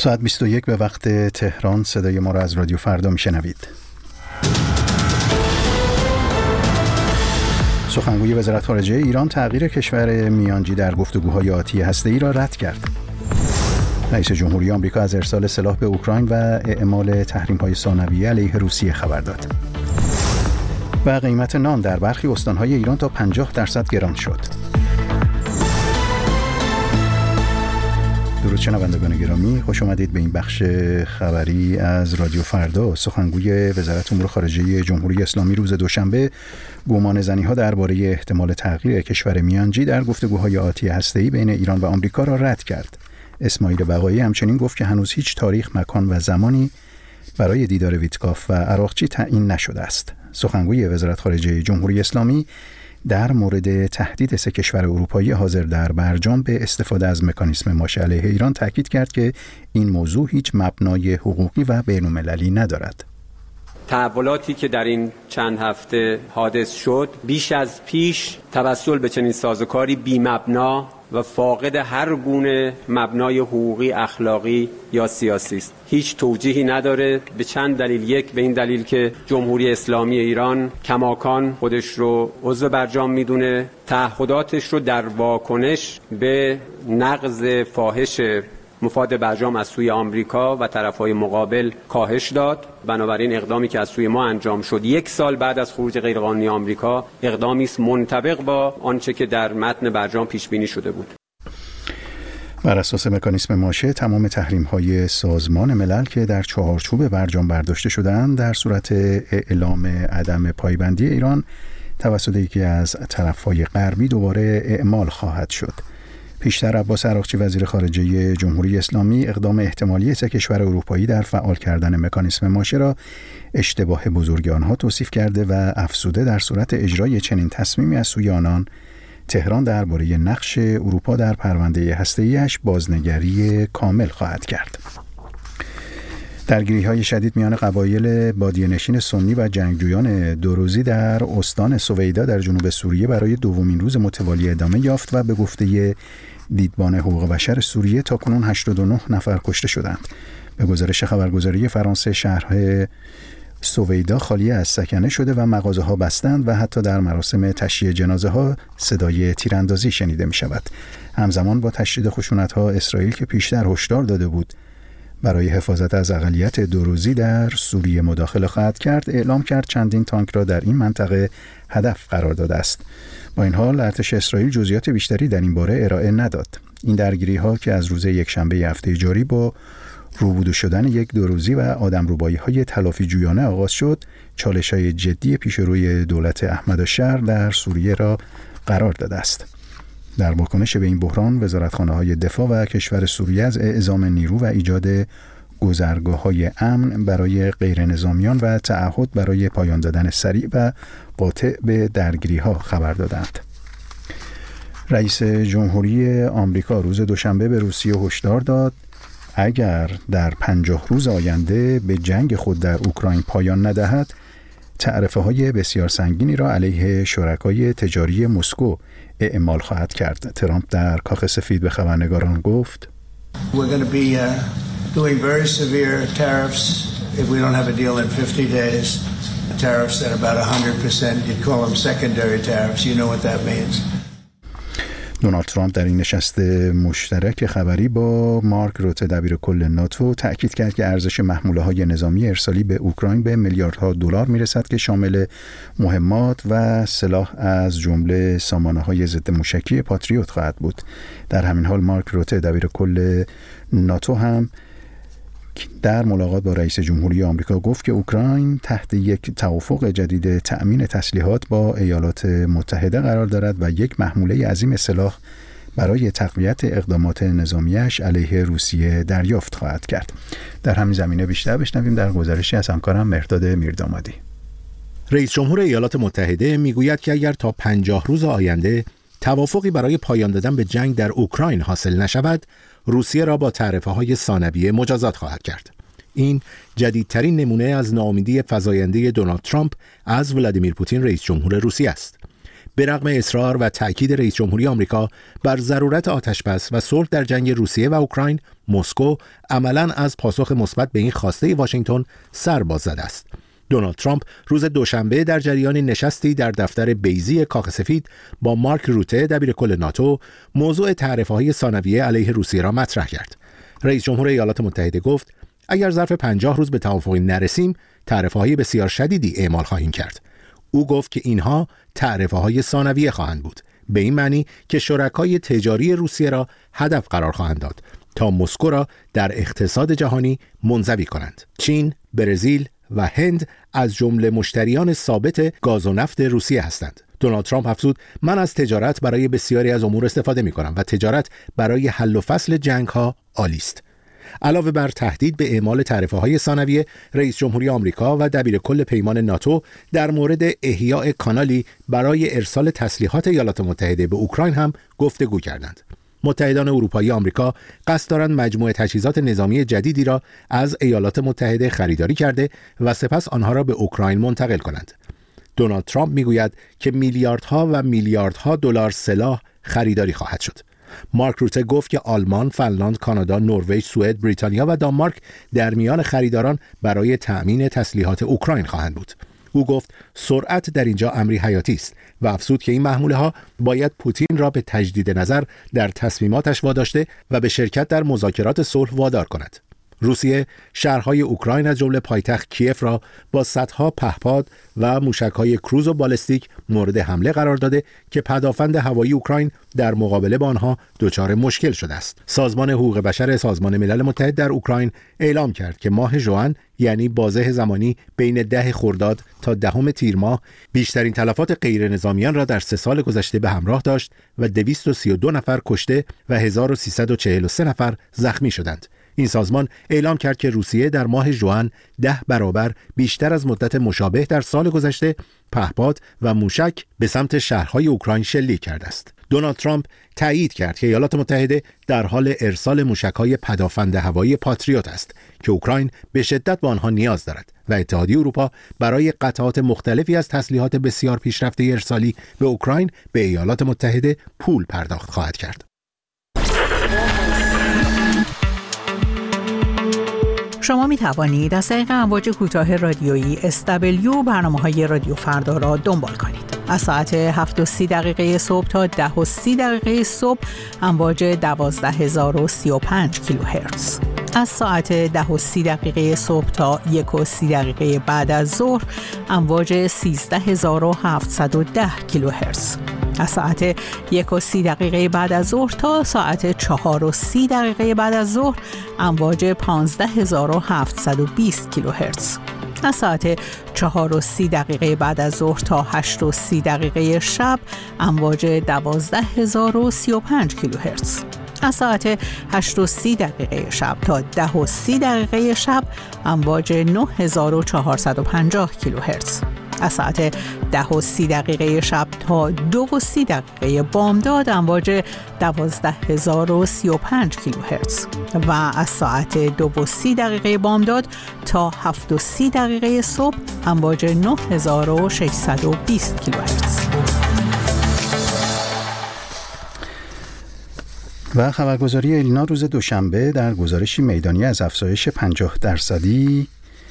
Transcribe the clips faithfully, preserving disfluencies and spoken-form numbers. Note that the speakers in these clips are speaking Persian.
ساعت بیست و یک به وقت تهران. صدای ما را از رادیو فردا میشنوید. سخنگوی وزارت خارجه ایران تغییر کشور میانجی در گفتگوهای آتی هسته‌ای را رد کرد. رئیس جمهوری آمریکا از ارسال سلاح به اوکراین و اعمال تحریم‌های ثانویه علیه روسیه خبر داد. و قیمت نان در برخی استان‌های ایران تا پنجاه درصد گران شد. درود شنوندگان گرامی، خوش آمدید به این بخش خبری از رادیو فردا. سخنگوی وزارت امور خارجه جمهوری اسلامی روز دوشنبه گمان زنی‌ها درباره احتمال تغییر کشور میانجی در گفتگوهای آتی هسته‌ای بین ایران و آمریکا را رد کرد. اسماعیل بقایی همچنین گفت که هنوز هیچ تاریخ، مکان و زمانی برای دیدار ویتکاف و عراقچی تعیین نشده است. سخنگوی وزارت خارجه جمهوری اسلامی در مورد تهدید سه کشور اروپایی حاضر در برجام به استفاده از مکانیسم ماشه علیه ایران تاکید کرد که این موضوع هیچ مبنای حقوقی و بین‌المللی ندارد. تحولاتی که در این چند هفته حادث شد بیش از پیش توسل به چنین سازوکاری بی‌مبنا و فاقد هر گونه مبنای حقوقی، اخلاقی یا سیاسی است. هیچ توجیهی نداره، به چند دلیل. یک، به این دلیل که جمهوری اسلامی ایران کماکان خودش رو عضو برجام میدونه، تعهداتش رو در واکنش به نقض فاحش مفاد برجام از سوی آمریکا و طرفهای مقابل کاهش داد. بنابراین اقدامی که از سوی ما انجام شد یک سال بعد از خروج غیرقانونی آمریکا اقدامی است منطبق با آنچه که در متن برجام پیش بینی شده بود. بر اساس مکانیسم ماشه تمام تحریم‌های سازمان ملل که در چهارچوب برجام برداشته شدند در صورت اعلام عدم پایبندی ایران توسط یکی از طرف‌های غربی دوباره اعمال خواهد شد. پیشتر عباس عراقچی وزیر خارجه جمهوری اسلامی اقدام احتمالی سه کشور اروپایی در فعال کردن مکانیسم ماشه را اشتباه بزرگ آنها توصیف کرده و افزوده در صورت اجرای چنین تصمیمی از سوی آنان تهران درباره نقش اروپا در پرونده هسته‌ای‌اش بازنگری کامل خواهد کرد. درگیری‌های شدید میان قبایل بادیه‌نشین سنی و جنگجویان دوروزی در استان سویدا در جنوب سوریه برای دومین روز متوالی ادامه یافت و به گفته دیدبان حقوق بشر سوریه تاکنون هشتاد و نه نفر کشته شدند. به گزارش خبرگزاری فرانسه شهر سویدا خالی از سکنه شده و مغازه‌ها بستند و حتی در مراسم تشییع جنازه‌ها صدای تیراندازی شنیده می‌شود. همزمان با تشدید خشونت‌ها اسرائیل که پیشتر هشدار داده بود برای حفاظت از اقلیت دوروزی در سوریه مداخله خواهد کرد، اعلام کرد چندین تانک را در این منطقه هدف قرار داده است. با این حال ارتش اسرائیل جزئیات بیشتری در این باره ارائه نداد. این درگیری‌ها که از روز یکشنبه هفته جاری با روبرو شدن یک دوروزی و آدمربایی‌های تلافی جویانه آغاز شد، چالش‌های جدی پیش روی دولت احمدالشهر در سوریه را قرار داده است. در واکنش به این بحران وزارتخانه‌های دفاع و کشور سوریه از اعزام نیرو و ایجاد گذرگاه‌های امن برای غیرنظامیان و تعهد برای پایان دادن سریع و قاطع به درگیری‌ها خبر دادند. رئیس جمهوری آمریکا روز دوشنبه به روسیه هشدار داد اگر در پنجاه روز آینده به جنگ خود در اوکراین پایان ندهد، تعرفه‌های بسیار سنگینی را علیه شرکای تجاری مسکو اعمال خواهد کرد. ترامپ در کاخ سفید به خبرنگاران گفت We're going to be uh, doing very severe tariffs if we don't have a deal in fifty days. Tariffs at about one hundred percent. You'd call them secondary tariffs. You know what that means. دونالد ترامپ در این نشست مشترک خبری با مارک روته دبیرکل ناتو تأکید کرد که ارزش محموله‌های نظامی ارسالی به اوکراین به میلیاردها دلار میرسد که شامل مهمات و سلاح از جمله سامانه‌های ضد موشکی پاتریوت خواهد بود. در همین حال مارک روته دبیرکل ناتو هم در ملاقات با رئیس جمهوری آمریکا گفت که اوکراین تحت یک توافق جدید تأمین تسلیحات با ایالات متحده قرار دارد و یک محموله عظیم سلاح برای تقویت اقدامات نظامیش علیه روسیه دریافت خواهد کرد. در همین زمینه بیشتر بشنویم در گزارشی از همکارم مهرداد میردامادی. رئیس جمهور ایالات متحده میگوید که اگر تا پنجاه روز آینده توافقی برای پایان دادن به جنگ در اوکراین حاصل نشود، روسیه را با تعرفه‌های ثانویه مجازات خواهد کرد. این جدیدترین نمونه از ناامیدی فزاینده دونالد ترامپ از ولادیمیر پوتین رئیس جمهور روسیه است. به رغم اصرار و تأکید رئیس جمهوری آمریکا بر ضرورت آتشبس و صلح در جنگ روسیه و اوکراین، مسکو عملاً از پاسخ مثبت به این خواسته واشنگتن سر باز زده است. دونالد ترامپ روز دوشنبه در جریان نشستی در دفتر بیضی کاخ سفید با مارک روته دبیرکل ناتو موضوع تعرفه‌های ثانویه علیه روسیه را مطرح کرد. رئیس جمهور ایالات متحده گفت اگر ظرف پنجاه روز به توافقی نرسیم، تعرفه‌های بسیار شدیدی اعمال خواهیم کرد. او گفت که اینها تعرفه‌های ثانویه خواهند بود، به این معنی که شرکای تجاری روسیه را هدف قرار خواهند داد تا مسکو را در اقتصاد جهانی منزوی کنند. چین، برزیل و هند از جمله مشتریان ثابت گاز و نفت روسیه هستند. دونالد ترامپ افزود من از تجارت برای بسیاری از امور استفاده می کنم و تجارت برای حل و فصل جنگ ها عالی است. علاوه بر تهدید به اعمال تعرفه‌های ثانویه، رئیس جمهوری آمریکا و دبیرکل پیمان ناتو در مورد احیاء کانالی برای ارسال تسلیحات ایالات متحده به اوکراین هم گفتگو کردند. متحدان اروپایی آمریکا قصد دارند مجموعه تجهیزات نظامی جدیدی را از ایالات متحده خریداری کرده و سپس آنها را به اوکراین منتقل کنند. دونالد ترامپ میگوید که میلیاردها و میلیاردها دلار سلاح خریداری خواهد شد. مارک روته گفت که آلمان، فنلاند، کانادا، نروژ، سوئد، بریتانیا و دانمارک در میان خریداران برای تأمین تسلیحات اوکراین خواهند بود. او گفت سرعت در اینجا امری حیاتی است و افزود که این محموله ها باید پوتین را به تجدید نظر در تصمیماتش واداشته و به شرکت در مذاکرات صلح وادار کند. روسیه شهرهای اوکراین از جمله پایتخت کیف را با صدها پهپاد و موشک‌های کروز و بالستیک مورد حمله قرار داده که پدافند هوایی اوکراین در مقابله با آنها دچار مشکل شده است. سازمان حقوق بشر سازمان ملل متحد در اوکراین اعلام کرد که ماه ژوئن، یعنی بازه زمانی بین ده خرداد تا دهم تیر ماه، بیشترین تلفات غیر نظامیان را در سه سال گذشته به همراه داشت و دویست و سی و دو نفر کشته و هزار و سیصد و چهل و سه نفر زخمی شدند. این سازمان اعلام کرد که روسیه در ماه ژوئن ده برابر بیشتر از مدت مشابه در سال گذشته پهپاد و موشک به سمت شهرهای اوکراین شلیک کرده است. دونالد ترامپ تایید کرد که ایالات متحده در حال ارسال موشک‌های پدافند هوایی پاتریوت است که اوکراین به شدت به آنها نیاز دارد و اتحادیه اروپا برای قطعات مختلفی از تسلیحات بسیار پیشرفته ارسالی به اوکراین به ایالات متحده پول پرداخت خواهد کرد. شما می توانید از طریق امواج کوتاه رادیویی اس دبلیو برنامه‌های رادیو فردا را دنبال کنید. از ساعت هفت و سی دقیقه صبح تا ده و سی دقیقه صبح امواج دوازده هزار و سی و پنج کیلوهرتز. از ساعت ده و سی دقیقه صبح تا یک و سی دقیقه بعد از ظهر امواج سیزده هزار و هفتصد و ده کیلوهرتز. از ساعت یک و سی دقیقه بعد از ظهر تا ساعت چهار و سی دقیقه بعد از ظهر امواج پانزده هزار و هفتصد و بیست کیلوهرتز. از ساعت چهار و سی دقیقه بعد از ظهر تا هشت و سی دقیقه شب امواج دوازده هزار و سی و پنج کیلوهرتز. از ساعت هشت و سی دقیقه شب تا ده و سی دقیقه شب امواج نه هزار و چهارصد و پنجاه کیلوهرتز. از ساعت ده و سی دقیقه شب تا دو و سی دقیقه بامداد امواج دوازده هزار و سی و پنج کیلوهرتز و از ساعت دو و سی دقیقه بامداد تا هفت و سی دقیقه صبح امواج نه هزار و ششصد و بیست کیلوهرتز. و خبرگزاری ایلنا روز دوشنبه در گزارشی میدانی از افزایش پنجاه درصدی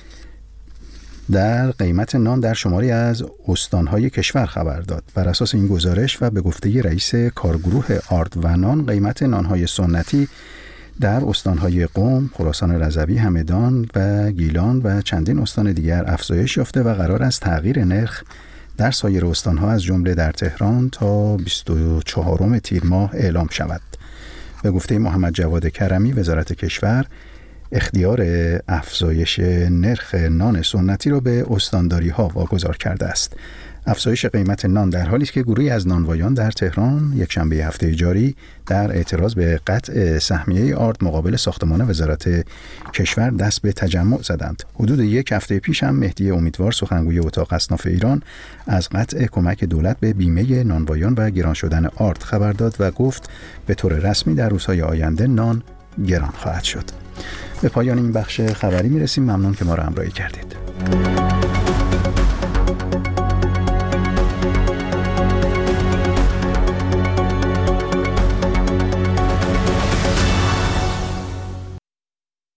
در قیمت نان در شماری از استانهای کشور خبر داد. بر اساس این گزارش و به گفته رئیس کارگروه آرد و نان، قیمت نانهای سنتی در استانهای قم، خراسان رضوی، همدان و گیلان و چندین استان دیگر افزایش یافته و قرار است تغییر نرخ در سایر استانها از جمله در تهران تا بیست و چهارم تیر ماه اعلام شود. به گفته محمد جواد کرمی، وزارت کشور اختیار افزایش نرخ نان سنتی را به استانداری ها واگذار کرده است. افزایش قیمت نان در حالی است که گروهی از نانوایان در تهران یک شنبه هفته جاری در اعتراض به قطع سهمیه آرد مقابل ساختمان وزارت کشور دست به تجمع زدند. حدود یک هفته پیش هم مهدی امیدوار، سخنگوی اتاق اصناف ایران، از قطع کمک دولت به بیمه نانوایان و گران شدن آرد خبر داد و گفت به طور رسمی در روزهای آینده نان گران خواهد شد. به پایان این بخش خبری میرسیم. ممنون که ما را همراهی کردید.